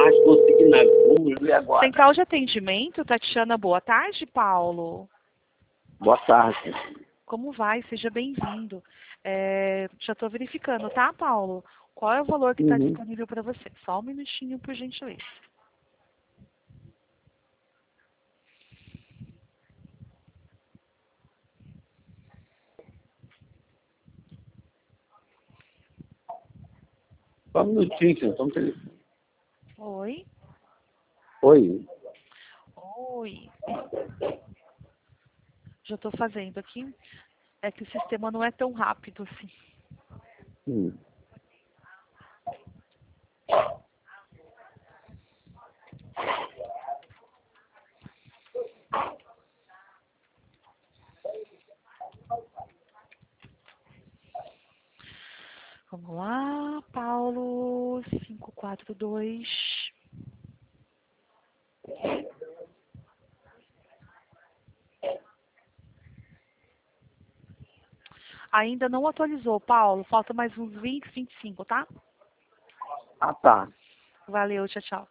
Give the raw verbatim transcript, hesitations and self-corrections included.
mais consignado. Vamos ver agora. Central de atendimento, Tatiana, boa tarde, Paulo. Boa tarde. Como vai? Seja bem-vindo. É, já estou verificando, tá, Paulo? Qual é o valor que está Uhum. disponível para você? Só um minutinho, por gentileza. Só um minutinho, senhor. Só um telefone. Oi? Oi. Oi. Já estou fazendo aqui. É que o sistema não é tão rápido assim. Hum. Vamos lá, Paulo, cinco quatro dois. Ainda não atualizou, Paulo. Falta mais uns vinte, vinte e cinco, tá? Ah, tá. Valeu, tchau, tchau.